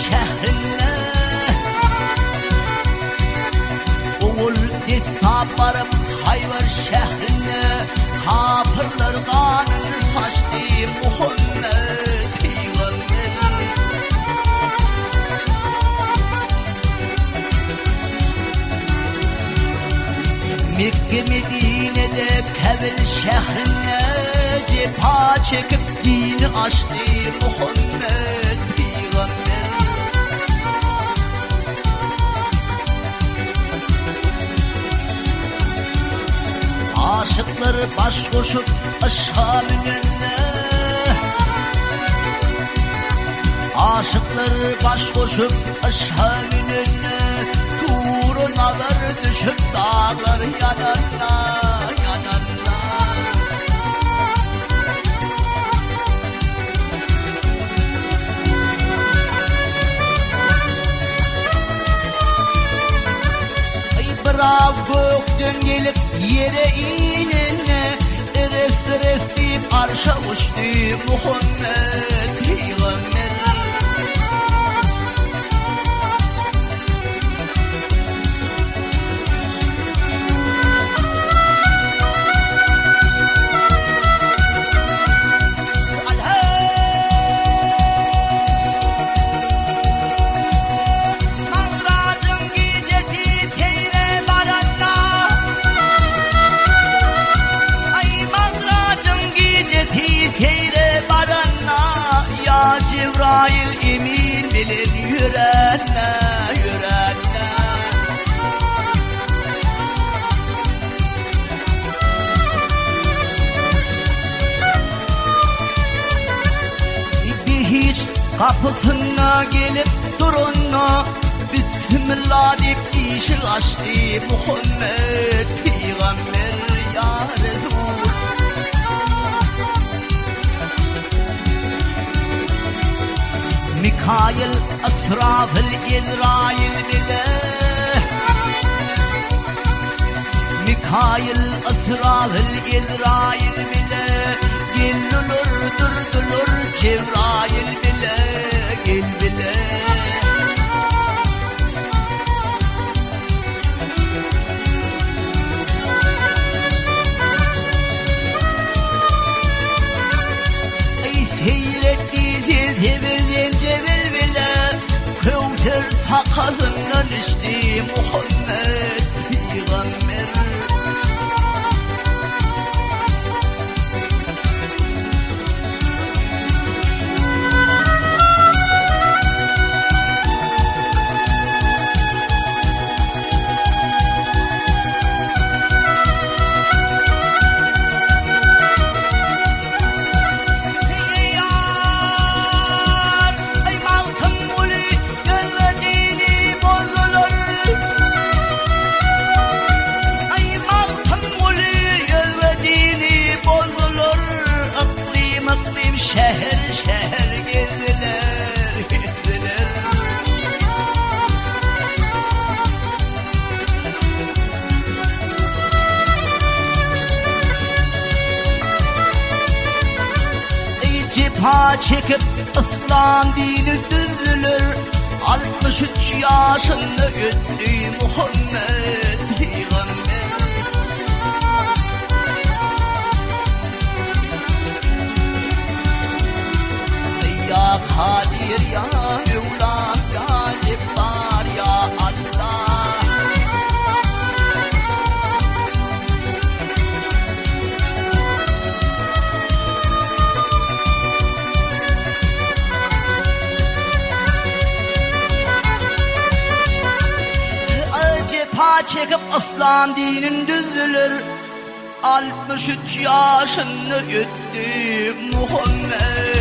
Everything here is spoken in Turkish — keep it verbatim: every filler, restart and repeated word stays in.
şehrine Oğul desa barıp Hayvar şehrine Kapırlar kanını saçtı Muhammed Peygamber Mekke Medine'de Kevil şehrine Cepha çekip dini açtı Muhammed Peygamber Aşıklar baş koşup Ashab-ı önüne Aşıklar baş koşup Ashab-ı önüne Turunalar düşüp dağlar yanarlar yanarlar Ay bırak gökten gelip yere inene Eref eref deyip arşa uçtu Muhammed Peygamber Cebrail emin bilir yürenle yürenle Bir hiç kapısına gelip durunla Bismillah deyip işi açtı Muhammed Peygamber ya Resul Mikail, Asrafil, İzrail bile Mikail, Asrafil, İzrail bile Gellulur, durdulur, Cebrail bile Gel bile Ey seyretti zilzibilden cevil bile Kevter sakazından içti Muhammed Peygamber Şehir şehir gezdiler, gezdiler Ey cepha çekip İslam dini düzülür altmış üç yaşında öttü Muhammed Peygamber Ya Kadir ya Mevlam ya Cebbar ya Allah Cepha çekip İslam dinin düzülür altmış üç yaşını öttü Muhammed